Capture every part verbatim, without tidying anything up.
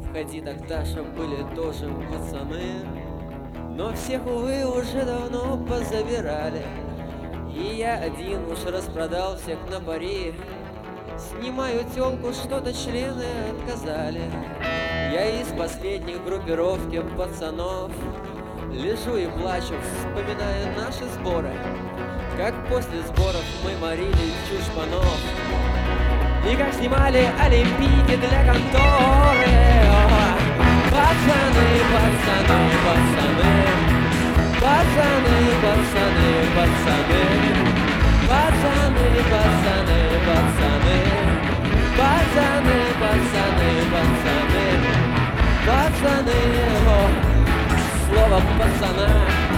Ходи так, Таша, были тоже пацаны, но всех, увы, уже давно позабирали. И я один уж распродал всех на пари. Снимаю тёлку, что-то члены отказали. Я из последних группировки пацанов лежу и плачу, вспоминая наши сборы, как после сборов мы морили чушпанов, и как снимали олимпийки для конторы. О, пацаны, пацаны, пацаны, пацаны, пацаны, пацаны, пацаны, пацаны, пацаны, пацаны, пацаны, пацаны, пацаны, о, слово пацана.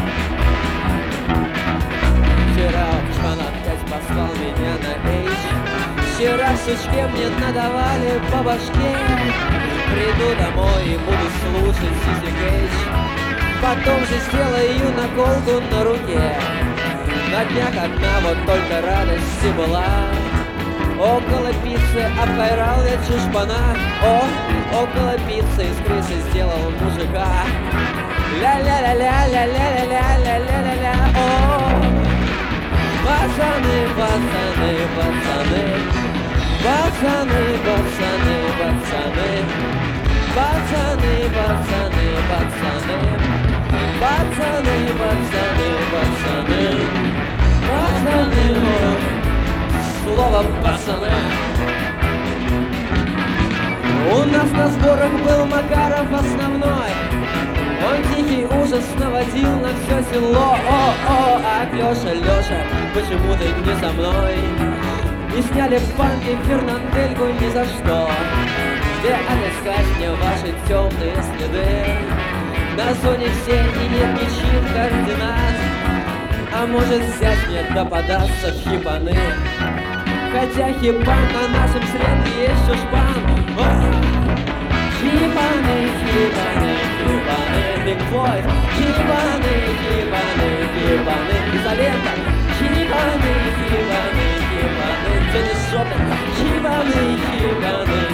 Вчера чувак опять послал меня на эйч. Вчера в сучке мне надавали по башке. Приду домой и буду слушать Сиси Кейдж. Потом же сделаю наколку на руке. На днях одна вот только радость и была. Около пиццы обкайрал я чушпана. О, около пиццы из крысы сделал мужика. Ля-ля-ля-ля-ля-ля-ля-ля-ля-ля-ля. О, пацаны, пацаны, пацаны, пацаны, пацаны, пацаны, пацаны, пацаны, пацаны, пацаны, пацаны, пацаны, пацаны, слово пацаны. У нас на сборах был Макаров основной. Он тихий ужас наводил на все село. О-о, а Леша, Леша, почему ты не со мной? Не сняли в банке Фернандельку ни за что. Где отыскать мне ваши темные следы? На зоне все и нет ничьих координат. А может взять мне да податься в хипаны? Хотя хипан на нашем среде есть чушпан. Хипаны, хипаны, хипаны, Big Boy. Хипаны, хипаны, хипаны, изолента. Хипаны, хипаны, хипаны, Денис Шопен. Хипаны, хипаны,